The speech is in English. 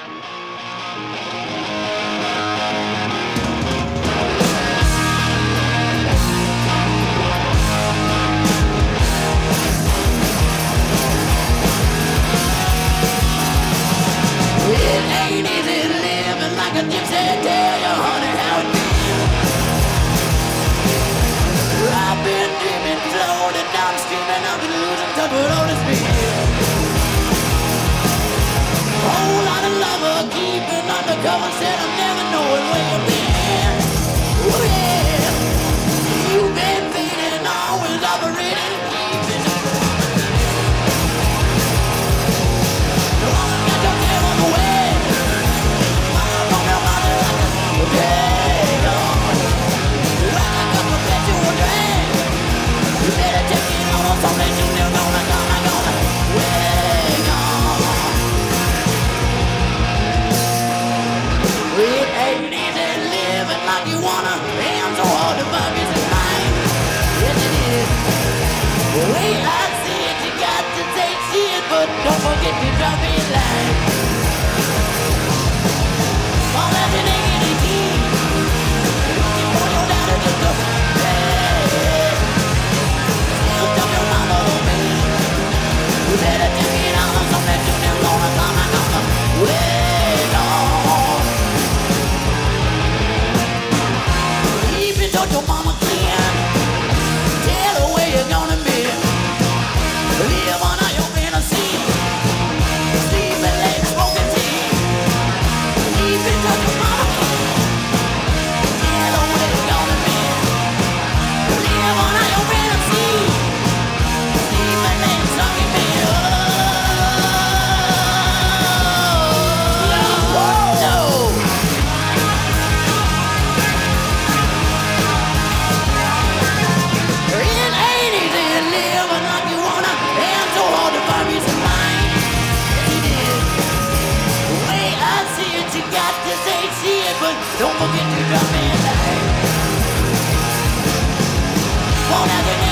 It ain't easy living like a gypsy. Tell you, honey, how it feels. I've been dreaming, floating down the stream, and I've been losing touch with all this fear. Whole lot of lover keeping undercover, said I'm never knowing where you've been. Oh yeah, you've been feeling, always operating, keeping it moving. No one got your tail on the way. Mama from your mother like a dragon, like a perpetual drain. You better check it on something you never gonna wake on. It ain't easy living like you wanna, and so hard to find peace of mind. Yes it is. The way I see it, you got to take shit, but don't forget to drop me a line. All that you ain't any key. You want your daughter just to hey. Still tell your mama or me. You better check it out on something you never gonna come and gonna wait on. Keep it to your mama clean. Tell her where you're gonna be. Live on your fantasy. Sleeping late, smoking tea. Keep it to your mama clean. Tell her where you're gonna be. Live on your fantasy. Sleeping late, smoking tea. Oh, no. It ain't easy living like you wanna, and so hard to find peace of mind. It is. The way I see it, you got to say see it, but don't forget to drop me a line. Won't have to